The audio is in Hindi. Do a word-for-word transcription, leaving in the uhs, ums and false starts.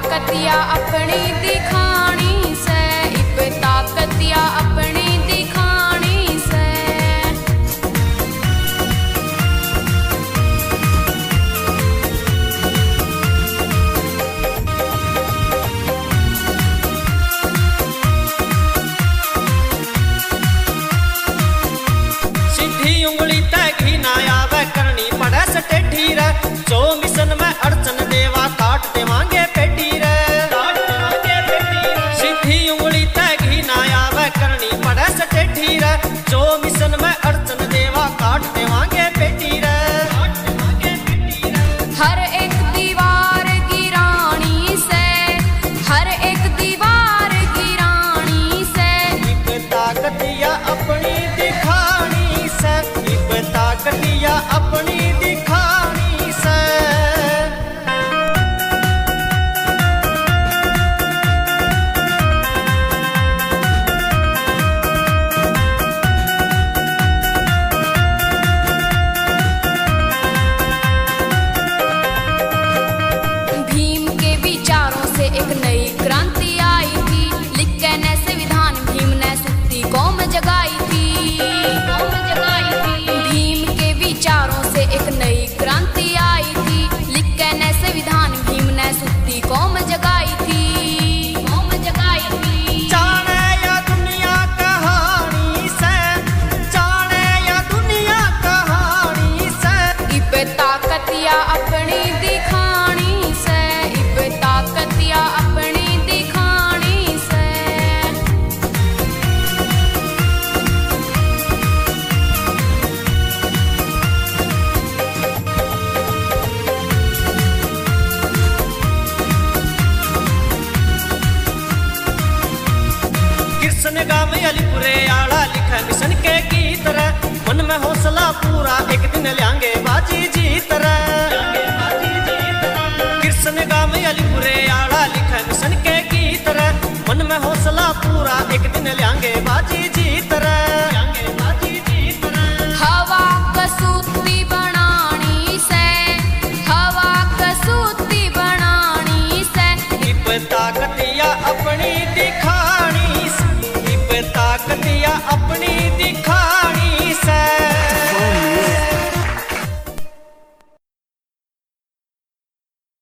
ताकतिया अपनी दिखानी से, इब ताकतिया अपनी दिखानी से। सीधी उंगली तक ही ना आवे करनी पड़े सटेठी रे, जो मिशन में अड़चन देवा काट देवांगे पेटी रे। सीधी उंगली तक ही ना आवे करनी पड़े सटेठी रे, जो मिशन में अड़चन देवा काट देवांगे पेटी रे। हर एक दीवार गिरानी से, हर एक दीवार गिरानी से। इब ताकतिया अपनी दिखानी से, इब ताकतिया अपनी दिखानी से। भीम के विचारों से एक नई क्रांति आई थी, लिख के नए संविधान भीम ने सुत्ती कौम जगाई थी, कौम जगाई थी। भीम के विचारों से एक नई क्रांति आई थी, लिख के नए संविधान भीम ने सुत्ती कौम जगाई थी, कौम जगाई थी। जाने या दुनिया कहानी से, जाने या दुनिया कहानी से। इब ताकतिया अपनी दिखानी से, इब ताकतिया अपनी दिखानी से। कृष्ण गाँव अलीपुरे आड़ा लिखा मिशन के गीत रे, मन में हौसला पूरा एक दिन ल्यांगे बाजी जीत रे। कृष्ण गाँव अलीपुरे आड़ा लिखा मिशन के गीत रे, मन में हौसला पूरा एक दिन ल्यांगे बाजी जीत रे।